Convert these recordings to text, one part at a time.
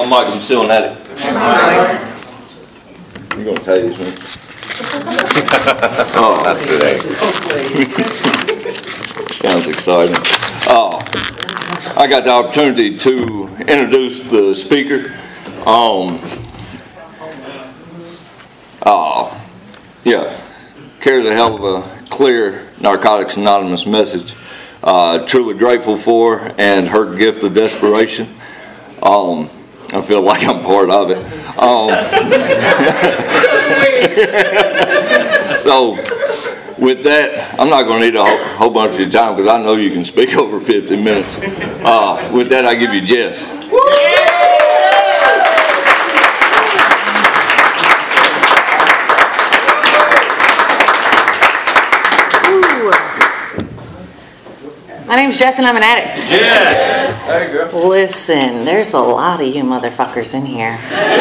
I'm Mike. I'm still an addict. You're going to tell this, man. Oh, not today. Sounds exciting. I got the opportunity to introduce the speaker. Carries a hell of a clear Narcotics Anonymous message. Truly grateful for and her gift of desperation. I feel like I'm part of it. So, with that, I'm not going to need a whole bunch of your time because I know you can speak over 50 minutes. With that, I give you Jess. My name's Jess and I'm an addict. Yes. There you go. Listen, there's a lot of you motherfuckers in here.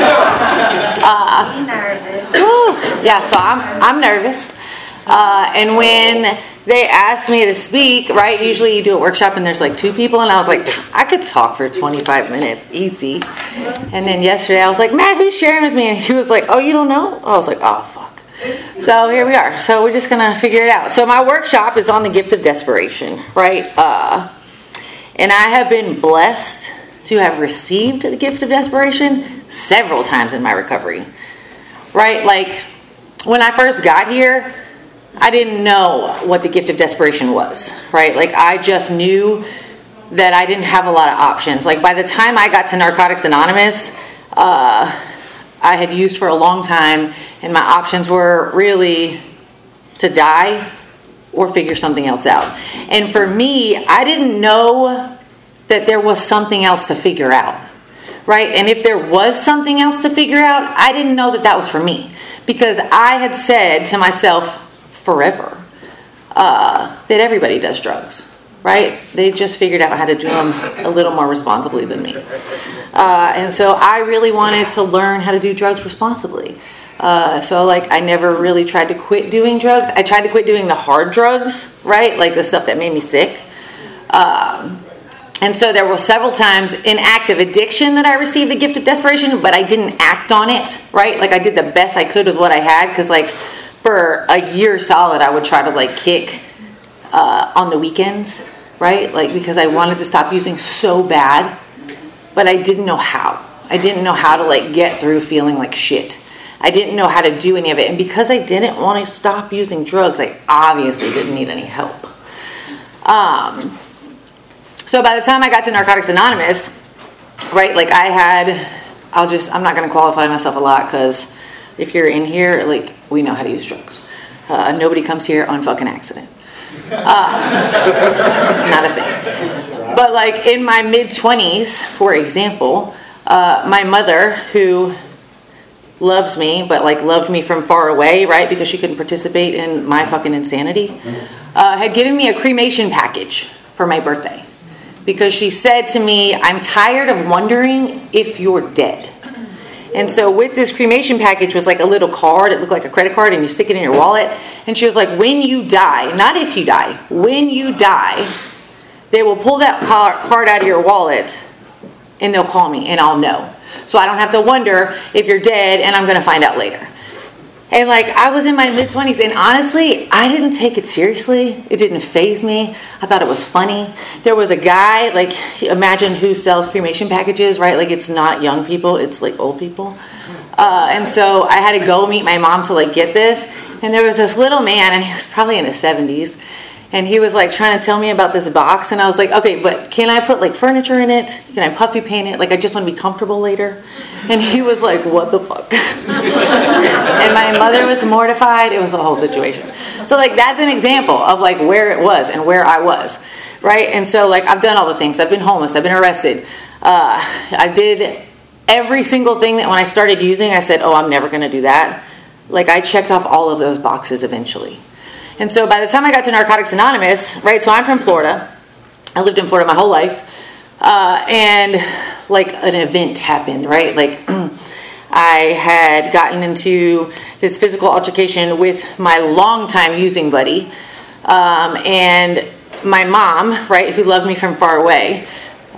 Yeah, so I'm nervous. And when they asked me to speak, right, usually you do a workshop and there's like 2 people, and I was like, I could talk for 25 minutes, easy. And then yesterday I was like, Matt, who's sharing with me? And he was like, oh, you don't know? I was like, oh, fuck. So here we are. So we're just going to figure it out. So my workshop is on the gift of desperation, right? And I have been blessed to have received the gift of desperation several times in my recovery, right? Like when I first got here, I didn't know what the gift of desperation was, right? Like I just knew that I didn't have a lot of options. Like by the time I got to Narcotics Anonymous, I had used for a long time, and my options were really to die or figure something else out. And for me, I didn't know that there was something else to figure out, right? And if there was something else to figure out, I didn't know that that was for me, because I had said to myself forever that everybody does drugs. Right? They just figured out how to do them a little more responsibly than me. And so I really wanted to learn how to do drugs responsibly. So like I never really tried to quit doing drugs. I tried to quit doing the hard drugs, right? Like the stuff that made me sick. And so there were several times in active addiction that I received the gift of desperation, but I didn't act on it, right? Like I did the best I could with what I had, because like for a year solid I would try to like kick on the weekends, right? Like because I wanted to stop using so bad, but I didn't know how. I didn't know how to like get through feeling like shit. I didn't know how to do any of it. And because I didn't want to stop using drugs, I obviously didn't need any help. So by the time I got to Narcotics Anonymous, right, like I'm not going to qualify myself a lot, because if you're in here, like we know how to use drugs. Nobody comes here on fucking accident. It's not a thing. But like in my mid-20s, for example, my mother, who loves me, but like loved me from far away, right, because she couldn't participate in my fucking insanity, had given me a cremation package for my birthday, because she said to me, I'm tired of wondering if you're dead. And so with this cremation package was like a little card. It looked like a credit card, and you stick it in your wallet. And she was like, when you die, not if you die, when you die, they will pull that card out of your wallet and they'll call me and I'll know. So I don't have to wonder if you're dead, and I'm going to find out later. And like I was in my mid-20s, and honestly, I didn't take it seriously. It didn't faze me. I thought it was funny. There was a guy, like imagine who sells cremation packages, right? Like it's not young people, it's like old people. And so I had to go meet my mom to like get this. And there was this little man, and he was probably in his 70s. And he was like trying to tell me about this box. And I was like, okay, but can I put like furniture in it? Can I puffy paint it? Like I just want to be comfortable later. And he was like, what the fuck? And my mother was mortified. It was a whole situation. So like that's an example of like where it was and where I was, right? And so like I've done all the things. I've been homeless. I've been arrested. I did every single thing that when I started using, I said, oh, I'm never going to do that. Like I checked off all of those boxes eventually. And so by the time I got to Narcotics Anonymous, right, so I'm from Florida. I lived in Florida my whole life. And like an event happened, right? Like I had gotten into this physical altercation with my longtime using buddy. And my mom, right, who loved me from far away,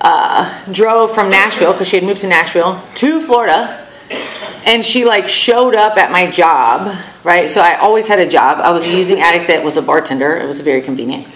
drove from Nashville, because she had moved to Nashville, to Florida, and she like showed up at my job, right? So I always had a job. I was a using addict that was a bartender. It was very convenient.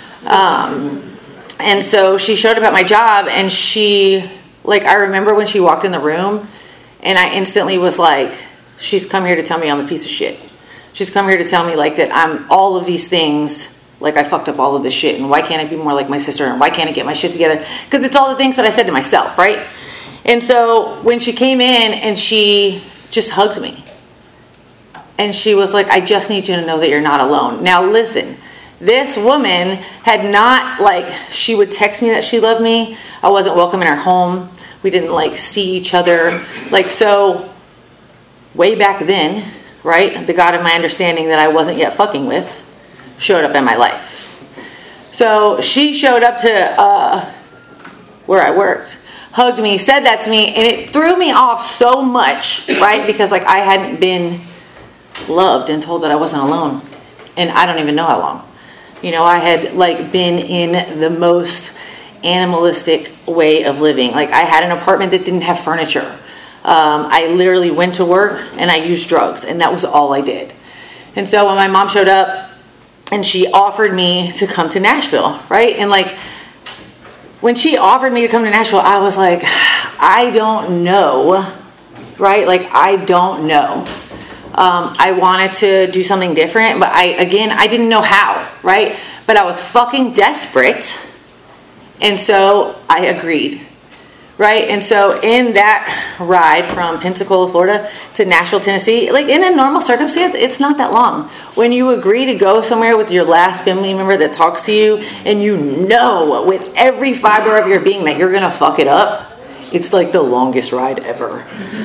And so she showed up at my job, and she, like, I remember when she walked in the room, and I instantly was like, she's come here to tell me I'm a piece of shit. She's come here to tell me, like, that I'm all of these things, like, I fucked up all of this shit, and why can't I be more like my sister, and why can't I get my shit together? Because it's all the things that I said to myself, right? And so when she came in, and she just hugged me, and she was like, I just need you to know that you're not alone. Now, listen. This woman had not, like, she would text me that she loved me. I wasn't welcome in her home. We didn't, like, see each other. Like, so, way back then, right, the God of my understanding that I wasn't yet fucking with showed up in my life. So, she showed up to where I worked, hugged me, said that to me, and it threw me off so much, right, because, like, I hadn't been loved and told that I wasn't alone. And I don't even know how long. You know, I had, like, been in the most animalistic way of living. Like, I had an apartment that didn't have furniture. I literally went to work and I used drugs, and that was all I did. And so when my mom showed up and she offered me to come to Nashville, right? And, like, when she offered me to come to Nashville, I was like, I don't know, right? Like, I don't know. I wanted to do something different, but I didn't know how, right? But I was fucking desperate, and so I agreed, right? And so in that ride from Pensacola, Florida to Nashville, Tennessee, like, in a normal circumstance, it's not that long. When you agree to go somewhere with your last family member that talks to you, and you know with every fiber of your being that you're gonna fuck it up, it's like the longest ride ever.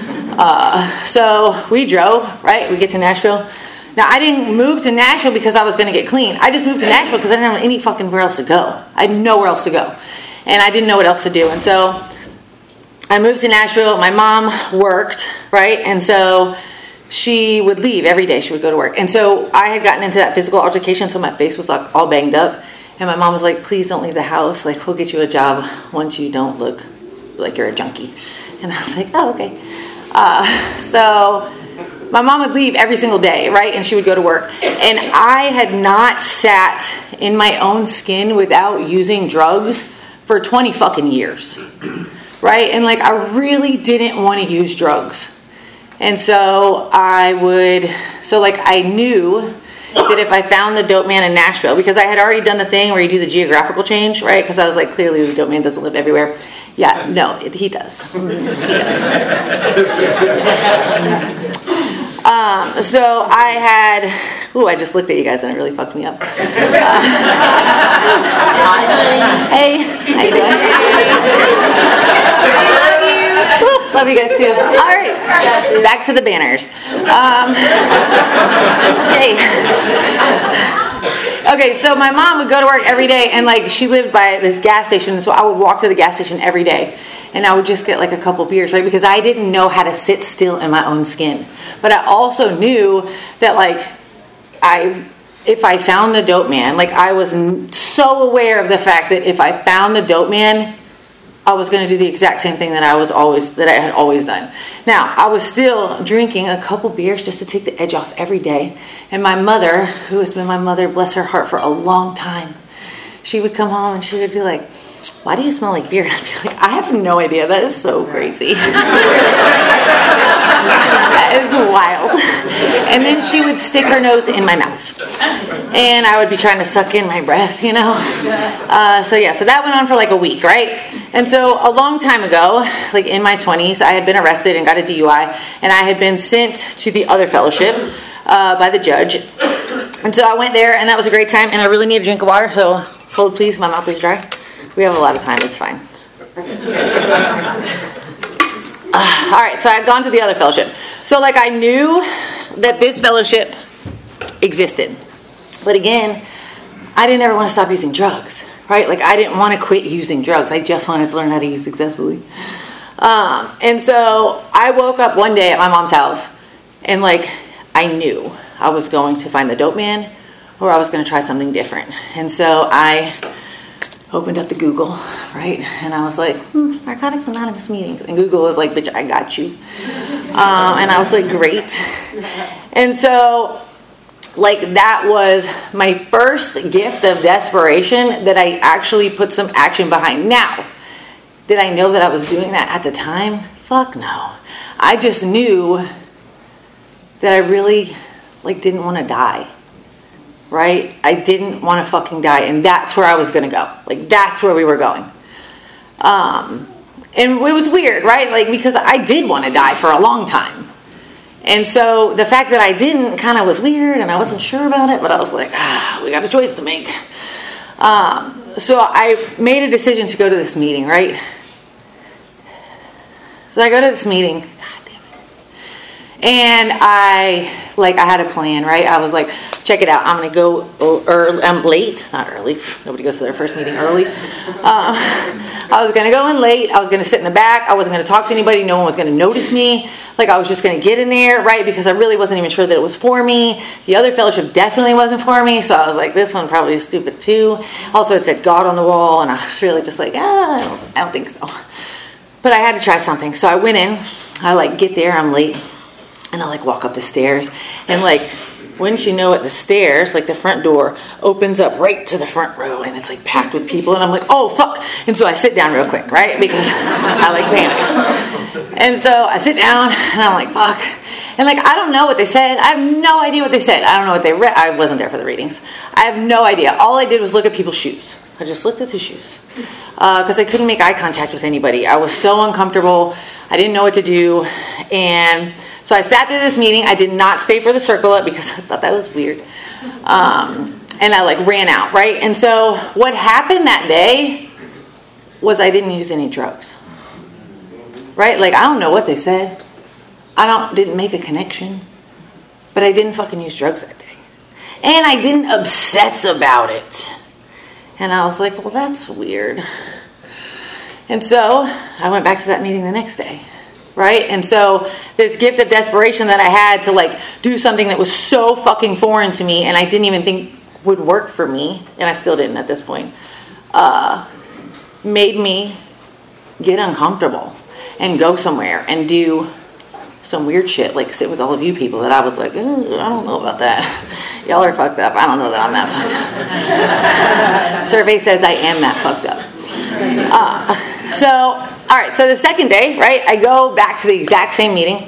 So we drove, right? We get to Nashville. Now, I didn't move to Nashville because I was going to get clean. I just moved to Nashville because I didn't have any fucking where else to go. I had nowhere else to go. And I didn't know what else to do. And so I moved to Nashville. My mom worked, right? And so she would leave every day. She would go to work. And so I had gotten into that physical altercation, so my face was, like, all banged up. And my mom was like, please don't leave the house. Like, we'll get you a job once you don't look like you're a junkie. And I was like, oh, okay. So my mom would leave every single day, right? And she would go to work. And I had not sat in my own skin without using drugs for 20 fucking years, right? And, like, I really didn't want to use drugs. And so I knew that if I found the dope man in Nashville, because I had already done the thing where you do the geographical change, right? Because I was like, clearly the dope man doesn't live everywhere. Yeah, no, he does. He does. So I had, I just looked at you guys and it really fucked me up. Hey, how you doing? Love you guys too. All right, back to the banners. Okay, so my mom would go to work every day, and, like, she lived by this gas station, so I would walk to the gas station every day, and I would just get, like, a couple beers, right? Because I didn't know how to sit still in my own skin. But I also knew that, like, if I found the dope man, like, I was so aware of the fact that if I found the dope man, I was going to do the exact same thing that I had always done. Now, I was still drinking a couple beers just to take the edge off every day. And my mother, who has been my mother, bless her heart, for a long time, she would come home and she would be like, why do you smell like beer? And I'd be like, I have no idea. That is so crazy. That is wild. And then she would stick her nose in my mouth. And I would be trying to suck in my breath, you know. So that went on for like a week, right? And so a long time ago, like in my 20s, I had been arrested and got a DUI. And I had been sent to the other fellowship by the judge. And so I went there, and that was a great time. And I really need a drink of water, so hold please, my mouth is dry. We have a lot of time, it's fine. All right, so I had gone to the other fellowship. So, like, I knew that this fellowship existed. But again, I didn't ever want to stop using drugs, right? Like, I didn't want to quit using drugs. I just wanted to learn how to use successfully. And so I woke up one day at my mom's house, and, like, I knew I was going to find the dope man, or I was going to try something different. And so I opened up the Google, right? And I was like, Narcotics Anonymous meetings. And Google was like, bitch, I got you. And I was like, great. And so, like, that was my first gift of desperation that I actually put some action behind. Now, did I know that I was doing that at the time? Fuck no. I just knew that I really, like, didn't want to die. Right? I didn't want to fucking die, and that's where I was going to go. Like, that's where we were going. And it was weird, right? Like, because I did want to die for a long time. And so the fact that I didn't kind of was weird, and I wasn't sure about it, but I was like, we got a choice to make. So I made a decision to go to this meeting, right? So I go to this meeting. God damn it. And I had a plan, right? I was like, check it out. I'm going to go early. I'm late. Not early. Nobody goes to their first meeting early. I was going to go in late. I was going to sit in the back. I wasn't going to talk to anybody. No one was going to notice me. Like, I was just going to get in there, right? Because I really wasn't even sure that it was for me. The other fellowship definitely wasn't for me. So I was like, this one probably is stupid too. Also, it said God on the wall. And I was really just like, I don't think so. But I had to try something. So I went in. I get there. I'm late. And I walk up the stairs. And wouldn't you know it, the stairs, the front door, opens up right to the front row, and it's packed with people, and I'm like, oh fuck. And so I sit down real quick, right? Because I panicked. And so I sit down, and I'm like, fuck. And I don't know what they said. I have no idea what they said. I don't know what they read. I wasn't there for the readings. I have no idea. All I did was look at people's shoes. I just looked at the shoes. Because I couldn't make eye contact with anybody. I was so uncomfortable. I didn't know what to do. And so I sat through this meeting. I did not stay for the circle up because I thought that was weird. And I ran out, right? And so what happened that day was I didn't use any drugs. Right? I don't know what they said. Didn't make a connection. But I didn't fucking use drugs that day. And I didn't obsess about it. And I was like, well, that's weird. And so I went back to that meeting the next day. Right? And so this gift of desperation that I had to do something that was so fucking foreign to me and I didn't even think would work for me, and I still didn't at this point, made me get uncomfortable and go somewhere and do some weird shit, sit with all of you people that I was like, I don't know about that. Y'all are fucked up. I don't know that I'm that fucked up. Survey says I am that fucked up. All right, so the second day, right, I go back to the exact same meeting.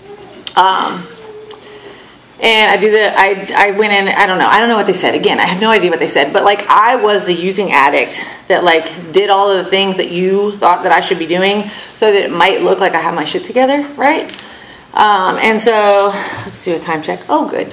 And I went in, I don't know what they said. Again, I have no idea what they said. But I was the using addict that did all of the things that you thought that I should be doing so that it might look like I have my shit together, right? And so, let's do a time check. Oh, good.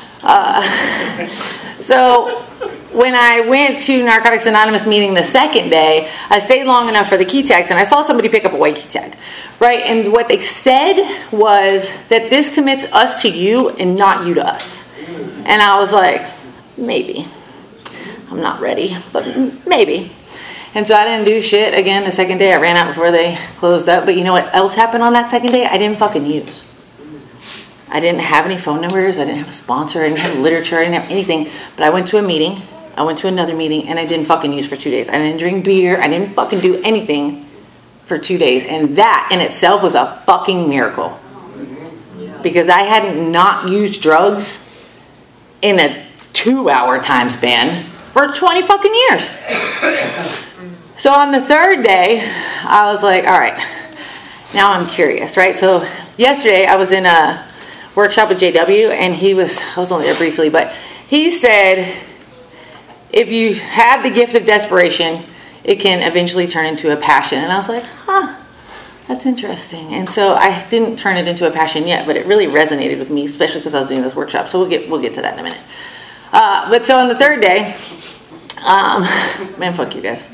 So when I went to Narcotics Anonymous meeting the second day, I stayed long enough for the key tags, and I saw somebody pick up a white key tag, right? And what they said was that this commits us to you and not you to us. And I was like, maybe. I'm not ready, but maybe. And so I didn't do shit again the second day. I ran out before they closed up. But you know what else happened on that second day? I didn't fucking use. I didn't have any phone numbers. I didn't have a sponsor. I didn't have literature. I didn't have anything. But I went to a meeting. I went to another meeting, and I didn't fucking use for 2 days. I didn't drink beer. I didn't fucking do anything for 2 days. And that in itself was a fucking miracle. Because I hadn't not used drugs in a 2-hour time span for 20 fucking years. So on the third day, I was like, all right, now I'm curious, right? So yesterday I was in a workshop with JW, and I was only there briefly, but he said, if you have the gift of desperation, it can eventually turn into a passion. And I was like, that's interesting. And so I didn't turn it into a passion yet, but it really resonated with me, especially because I was doing this workshop. So we'll get to that in a minute. But so on the third day, man, fuck you guys.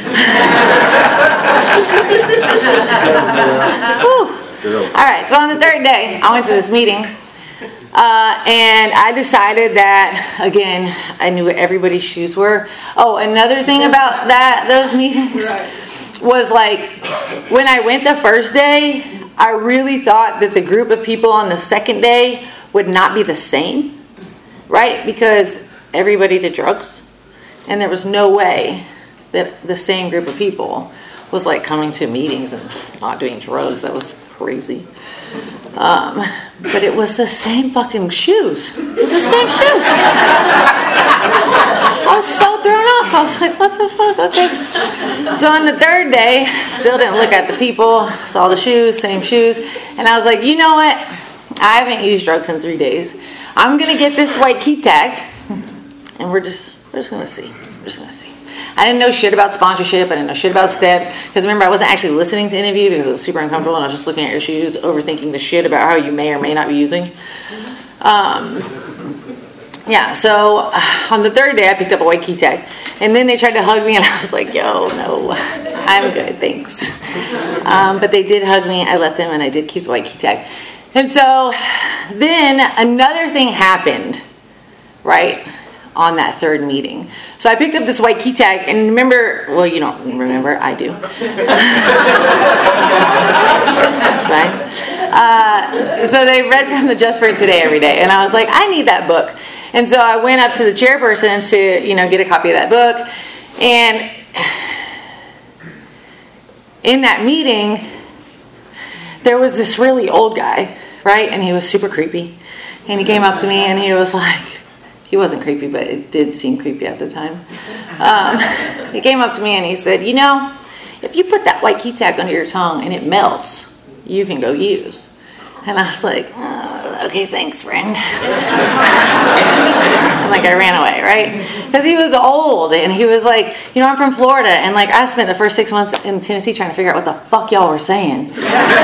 All right, so on the third day, I went to this meeting. And I decided that, again, I knew what everybody's shoes were. Oh, another thing about those meetings was when I went the first day, I really thought that the group of people on the second day would not be the same, right? Because everybody did drugs, and there was no way that the same group of people was like coming to meetings and not doing drugs. That was crazy. But it was the same fucking shoes. It was the same shoes. I was so thrown off. I was like, what the fuck? Okay. So on the third day, still didn't look at the people, saw the shoes, same shoes. And I was like, you know what? I haven't used drugs in 3 days. I'm going to get this white key tag. And we're just going to see. We're just going to see. I didn't know shit about sponsorship. I didn't know shit about steps. Because remember, I wasn't actually listening to interview because it was super uncomfortable. And I was just looking at your shoes, overthinking the shit about how you may or may not be using. Yeah, so on the third day, I picked up a white key tag. And then they tried to hug me, and I was like, yo, no, I'm good, thanks. But they did hug me. I let them, and I did keep the white key tag. And so then another thing happened, right, on that third meeting. So I picked up this white key tag, and remember, well, you don't remember, I do. That's fine. So they read from the Just for Today every day, and I was like, I need that book. And so I went up to the chairperson to, get a copy of that book. And in that meeting, there was this really old guy, right? And he was super creepy. And he came up to me and he was like, he wasn't creepy, but it did seem creepy at the time. He came up to me and he said, if you put that white key tag under your tongue and it melts, you can go use. And I was like, okay, thanks, friend. And like I ran away, right? Because he was old and he was like, I'm from Florida, and like I spent the first 6 months in Tennessee trying to figure out what the fuck y'all were saying.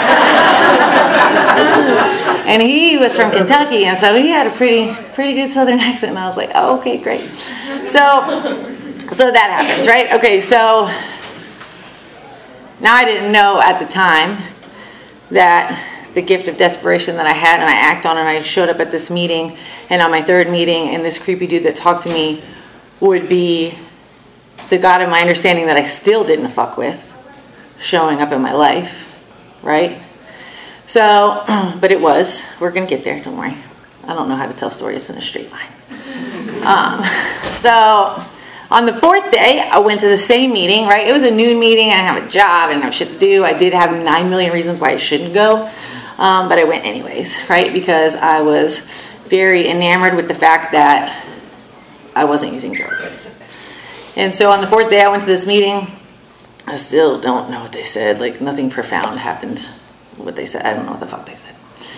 And he was from Kentucky, and so he had a pretty good Southern accent, and I was like, oh, okay, great. So that happens, right? Okay, so now I didn't know at the time that the gift of desperation that I had and I act on, and I showed up at this meeting, and on my third meeting, and this creepy dude that talked to me would be the God of my understanding that I still didn't fuck with showing up in my life, right? So, but it was. We're going to get there, don't worry. I don't know how to tell stories in a straight line. So on the fourth day, I went to the same meeting, right? It was a noon meeting. I didn't have a job. I didn't have shit to do. I did have 9 million reasons why I shouldn't go. But I went anyways, right? Because I was very enamored with the fact that I wasn't using drugs. And so on the fourth day, I went to this meeting. I still don't know what they said. Like, nothing profound happened. What they said, I don't know what the fuck they said.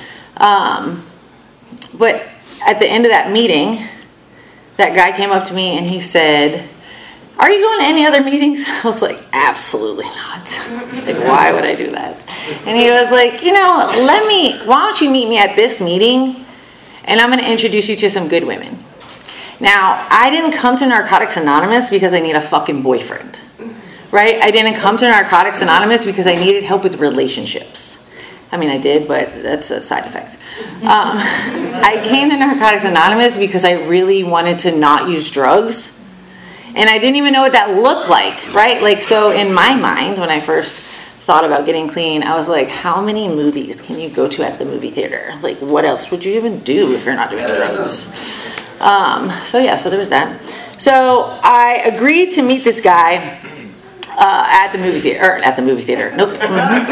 But at the end of that meeting, that guy came up to me and he said, are you going to any other meetings? I was like, absolutely not. Like, why would I do that? And he was like, why don't you meet me at this meeting, and I'm going to introduce you to some good women. Now, I didn't come to Narcotics Anonymous because I need a fucking boyfriend, right? I didn't come to Narcotics Anonymous because I needed help with relationships. I mean, I did, but that's a side effect. I came to Narcotics Anonymous because I really wanted to not use drugs. And I didn't even know what that looked like, right? Like, so in my mind, when I first thought about getting clean, I was like, how many movies can you go to at the movie theater? Like, what else would you even do if you're not doing drugs? So there was that. So I agreed to meet this guy at the movie theater. Nope. Mm-hmm.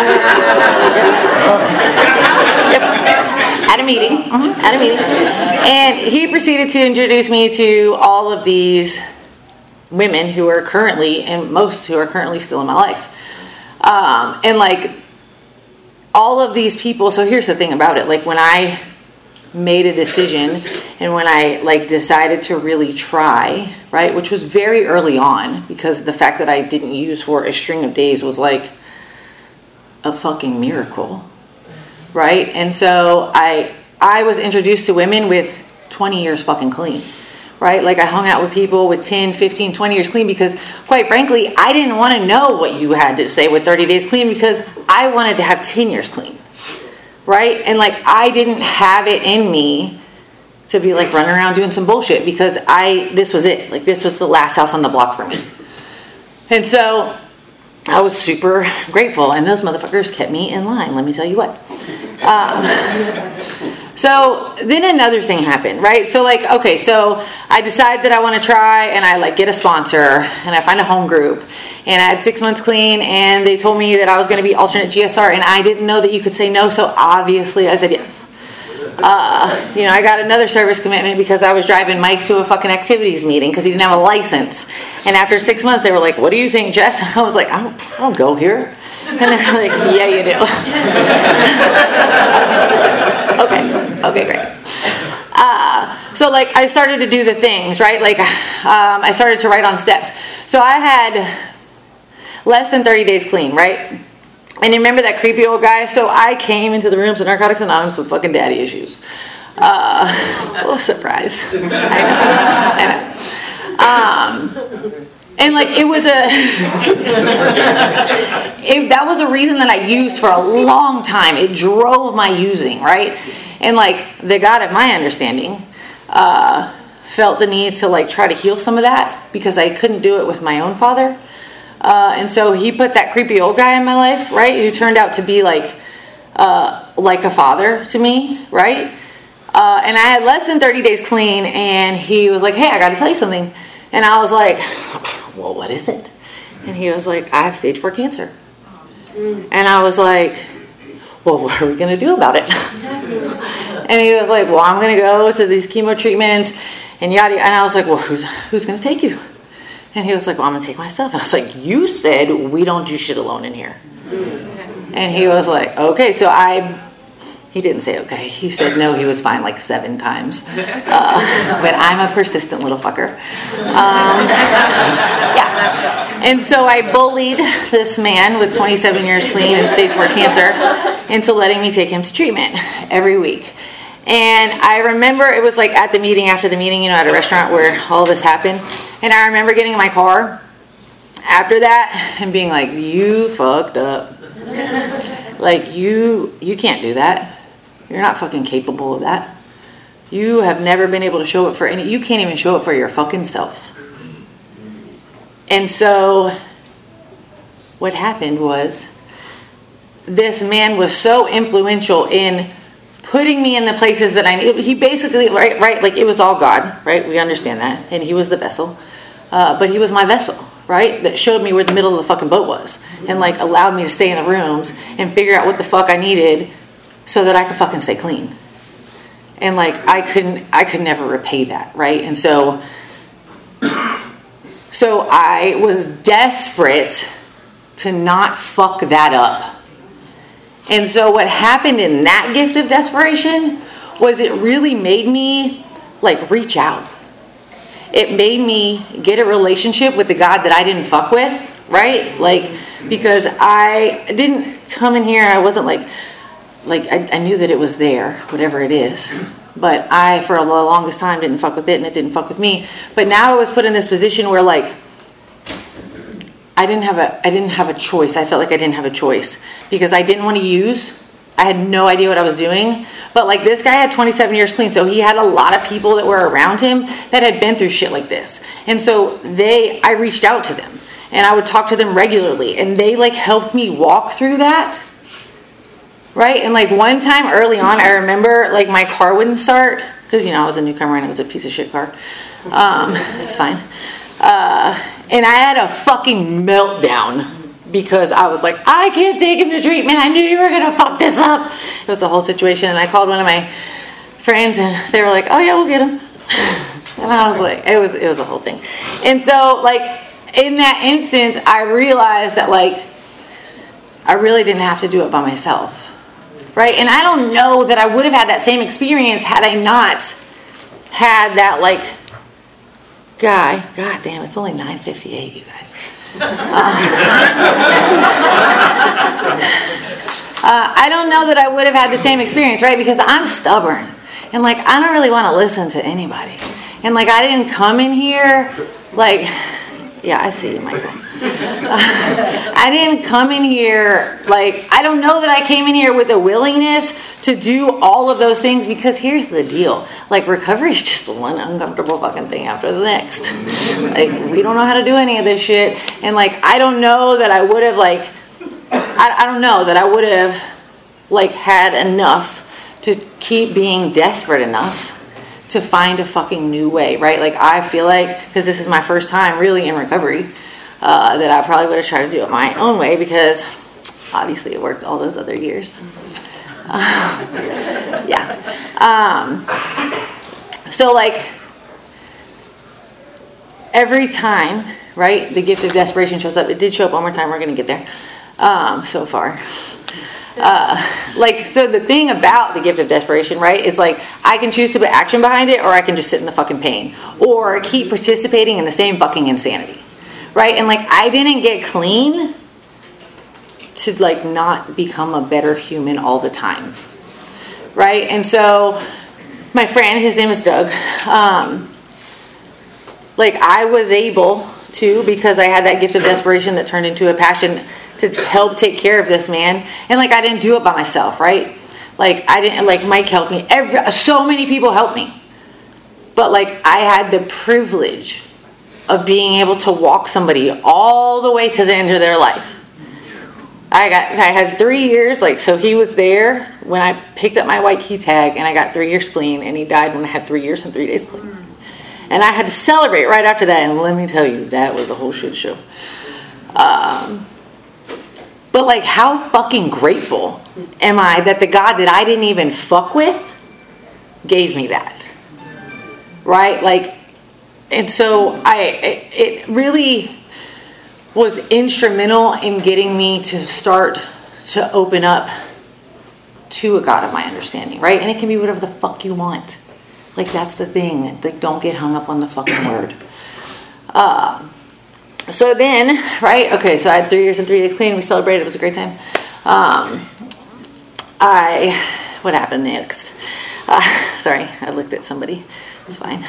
Yep. At a meeting. And he proceeded to introduce me to all of these women who are currently, and most who are currently still in my life. And like all of these people, so here's the thing about it. Like, when I made a decision and when I like decided to really try, right, which was very early on, because the fact that I didn't use for a string of days was like a fucking miracle, right? And so I was introduced to women with 20 years fucking clean, right? Like, I hung out with people with 10, 15, 20 years clean because, quite frankly, I didn't want to know what you had to say with 30 days clean because I wanted to have 10 years clean, right? And like, I didn't have it in me to be like running around doing some bullshit because this was it. Like, this was the last house on the block for me. And so I was super grateful, and those motherfuckers kept me in line, let me tell you what. So then another thing happened, right? So like, okay, so I decide that I want to try, and I like get a sponsor, and I find a home group, and I had 6 months clean, and they told me that I was going to be alternate GSR, and I didn't know that you could say no, so obviously I said yes. I got another service commitment because I was driving Mike to a fucking activities meeting because he didn't have a license. And after 6 months, they were like, "What do you think, Jess?" I was like, I don't go here. And they're like, "Yeah, you do." Okay, great. So like I started to do the things, right? Like I started to write on steps. So I had less than 30 days clean, right? And you remember that creepy old guy? So I came into the rooms of Narcotics Anonymous with fucking daddy issues. A little surprised. I know. And like it was that was a reason that I used for a long time. It drove my using, right? And like the God of my understanding felt the need to like try to heal some of that because I couldn't do it with my own father. And so he put that creepy old guy in my life, right? Who turned out to be like a father to me, right? And I had less than 30 days clean, and he was like, "Hey, I got to tell you something." And I was like, "Well, what is it?" And he was like, "I have stage 4 cancer." And I was like, "Well, what are we going to do about it?" And he was like, "Well, I'm going to go to these chemo treatments and yada yada." And I was like, "Well, who's going to take you?" And he was like, "Well, I'm going to take myself." And I was like, "You said we don't do shit alone in here." And he was like, "Okay." So he didn't say okay. He said no, he was fine like 7 times. But I'm a persistent little fucker. Yeah. And so I bullied this man with 27 years clean and stage 4 cancer into letting me take him to treatment every week. And I remember it was like at the meeting, after the meeting, at a restaurant where all this happened. And I remember getting in my car after that and being like, "You fucked up. Like, you can't do that. You're not fucking capable of that. You have never been able to show it for you can't even show it for your fucking self." And so what happened was this man was so influential in putting me in the places that I need. He basically, right, like it was all God, right? We understand that. And he was the vessel. But he was my vessel, right? That showed me where the middle of the fucking boat was. And like allowed me to stay in the rooms and figure out what the fuck I needed so that I could fucking stay clean. And like I could never repay that, right? And so I was desperate to not fuck that up. And so what happened in that gift of desperation was it really made me like reach out. It made me get a relationship with the God that I didn't fuck with, right? Like, because I didn't come in here and I wasn't like I knew that it was there, whatever it is. But I, for the longest time, didn't fuck with it and it didn't fuck with me. But now I was put in this position where like, I didn't have a choice. I felt like I didn't have a choice because I didn't want to use. I had no idea what I was doing. But like this guy had 27 years clean, so he had a lot of people that were around him that had been through shit like this. And so I reached out to them and I would talk to them regularly and they like helped me walk through that. Right? And like one time early on, I remember like my car wouldn't start because I was a newcomer and it was a piece of shit car. It's fine. And I had a fucking meltdown because I was like, I can't take him to treatment. I knew you were going to fuck this up. It was a whole situation. And I called one of my friends and they were like, "Oh yeah, we'll get him." And I was like, it was a whole thing. And so like in that instance, I realized that like, I really didn't have to do it by myself. Right? And I don't know that I would have had that same experience had I not had that like guy. God damn, it's only 9:58, you guys. I don't know that I would have had the same experience, right? Because I'm stubborn. And like, I don't really want to listen to anybody. And like, I didn't come in here like, yeah, I see you, Michael. I didn't come in here like, I don't know that I came in here with a willingness to do all of those things because here's the deal. Like, recovery is just one uncomfortable fucking thing after the next. Like, we don't know how to do any of this shit. And like, I don't know that I would have like, I don't know that I would have like had enough to keep being desperate enough to find a fucking new way, right? Like, I feel like, because this is my first time really in recovery, that I probably would have tried to do it my own way, because obviously it worked all those other years. Yeah. So, like, every time, right, the gift of desperation shows up. It did show up one more time. We're going to get there so far. Like, so the thing about the gift of desperation, right, is like, I can choose to put action behind it, or I can just sit in the fucking pain, or keep participating in the same fucking insanity, right? And like, I didn't get clean to like not become a better human all the time, right? And so my friend, his name is Doug, like, I was able to, because I had that gift of desperation that turned into a passion to help take care of this man. And like, I didn't do it by myself, right? Like, I didn't, like, Mike helped me, so many people helped me, but like, I had the privilege of being able to walk somebody all the way to the end of their life. I had 3 years, like, so he was there when I picked up my white key tag, and I got 3 years clean, and he died when I had 3 years and 3 days clean. And I had to celebrate right after that, and let me tell you, that was a whole shit show. But like, how fucking grateful am I that the God that I didn't even fuck with gave me that, right? Like, and so it really was instrumental in getting me to start to open up to a God of my understanding, right? And it can be whatever the fuck you want. Like, that's the thing. Like, don't get hung up on the fucking word. So then, right? Okay, so I had 3 years and 3 days clean. We celebrated. It was a great time. What happened next? Sorry, I looked at somebody. It's fine.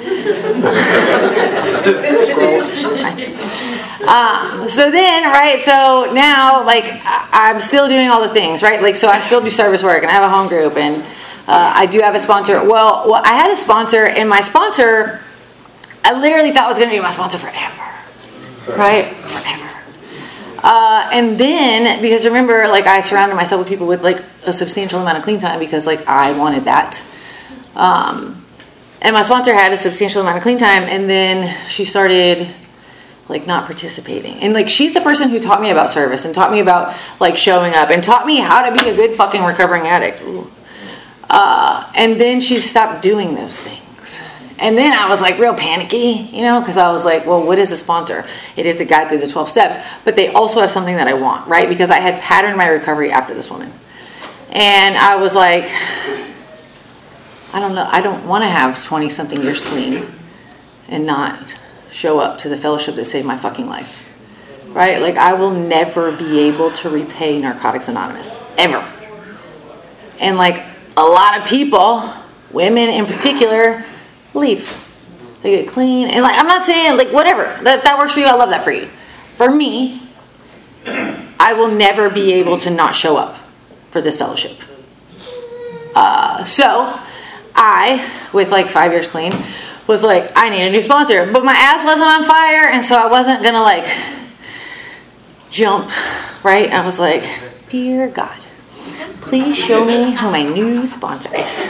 It's fine. So then, right, so now, like, I'm still doing all the things, right? Like, so I still do service work, and I have a home group, and I do have a sponsor. Well, I had a sponsor, and my sponsor, I literally thought was going to be my sponsor forever, right? Forever. And then, because remember, like, I surrounded myself with people with, like, a substantial amount of clean time because, like, I wanted that. And my sponsor had a substantial amount of clean time, and then she started, like, not participating. And, like, she's the person who taught me about service and taught me about, like, showing up and taught me how to be a good fucking recovering addict. And then she stopped doing those things. And then I was, like, real panicky, you know, because I was like, well, what is a sponsor? It is a guide through the 12 steps, but they also have something that I want, right? Because I had patterned my recovery after this woman. And I was like, I don't know, I don't want to have 20-something years clean and not show up to the fellowship that saved my fucking life, right? Like, I will never be able to repay Narcotics Anonymous, ever. And, like, a lot of people, women in particular, leave. They get clean. And, like, I'm not saying, like, whatever. That works for you. I love that for you. For me, I will never be able to not show up for this fellowship. So I, with like 5 years clean, was like, I need a new sponsor. But my ass wasn't on fire, and so I wasn't going to, like, jump, right? I was like, dear God, please show me who my new sponsor is.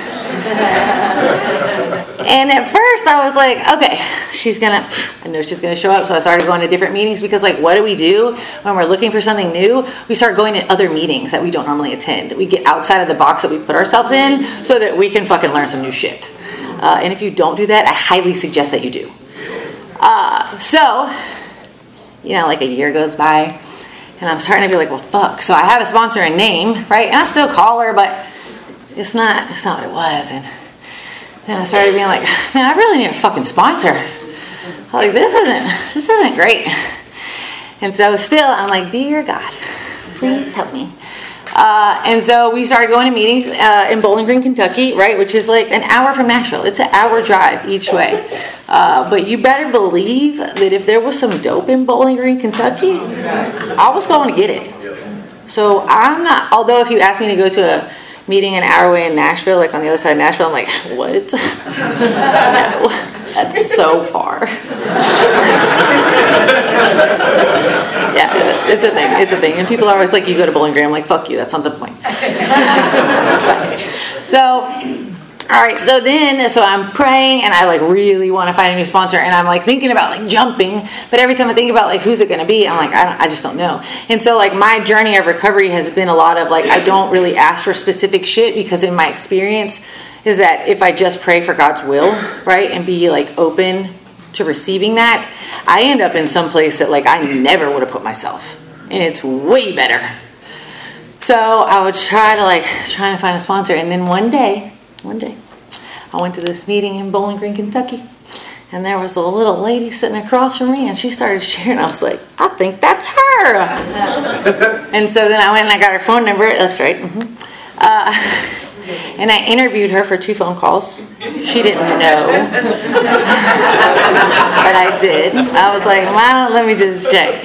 And at first I was like, okay, I know she's gonna show up. So I started going to different meetings because, like, what do we do when we're looking for something new? We start going to other meetings that we don't normally attend. We get outside of the box that we put ourselves in so that we can fucking learn some new shit. And if you don't do that, I highly suggest that you do. So, you know, like, a year goes by, and I'm starting to be like, well, fuck. So I have a sponsor and name, right? And I still call her, but it's not what it was. And then I started being like, man, I really need a fucking sponsor. Like, this isn't great. And so still, I'm like, dear God, please help me. And so we started going to meetings in Bowling Green, Kentucky, right, which is like an hour from Nashville. It's an hour drive each way. But you better believe that if there was some dope in Bowling Green, Kentucky, I was going to get it. So I'm not, although if you ask me to go to a meeting an hour away in Nashville, like on the other side of Nashville, I'm like, what? No, that's so far. Yeah, it's a thing. And people are always like, you go to Bowling Green. I'm like, fuck you, that's not the point. It's fine. So, all right, so I'm praying, and I like really want to find a new sponsor, and I'm like thinking about like jumping, but every time I think about like who's it going to be, I'm like, I just don't know. And so like my journey of recovery has been a lot of like, I don't really ask for specific shit, because in my experience is that if I just pray for God's will, right, and be like open to receiving that, I end up in some place that like I never would have put myself, and it's way better. So I would trying to find a sponsor, and then one day I went to this meeting in Bowling Green, Kentucky, and there was a little lady sitting across from me, and she started sharing. I was like, I think that's her. And so then I went and I got her phone number. That's right. And I interviewed her for 2 phone calls. She didn't know, but I did. I was like, well, let me just check.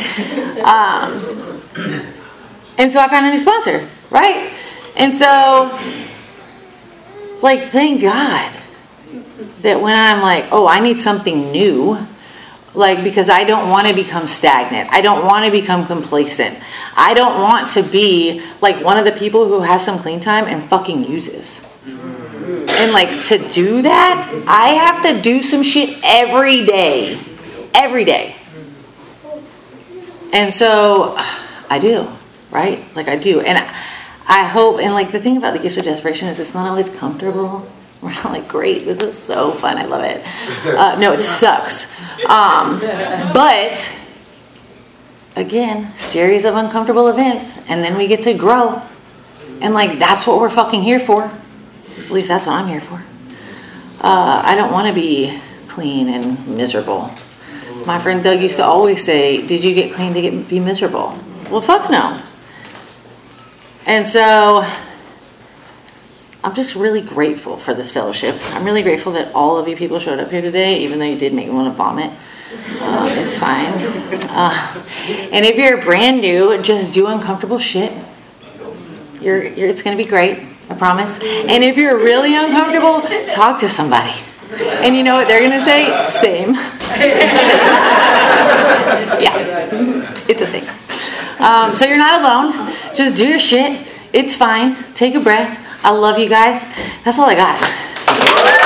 And so I found a new sponsor, right? And so, like, thank God that when I'm like, oh, I need something new, like, because I don't want to become stagnant. I don't want to become complacent. I don't want to be like one of the people who has some clean time and fucking uses. And like, to do that, I have to do some shit every day. Every day. And so I do, right? Like I do. And I hope, and like the thing about the gift of desperation is it's not always comfortable. We're not like, great, this is so fun, I love it. No, it sucks. But, again, series of uncomfortable events, and then we get to grow. And like, that's what we're fucking here for. At least that's what I'm here for. I don't want to be clean and miserable. My friend Doug used to always say, did you get clean to be miserable? Well, fuck no. And so I'm just really grateful for this fellowship. I'm really grateful that all of you people showed up here today, even though you did make me want to vomit. It's fine. And if you're brand new, just do uncomfortable shit. It's going to be great, I promise. And if you're really uncomfortable, talk to somebody. And you know what they're going to say? Same. Yeah, it's a thing. So you're not alone. Just do your shit. It's fine. Take a breath. I love you guys. That's all I got.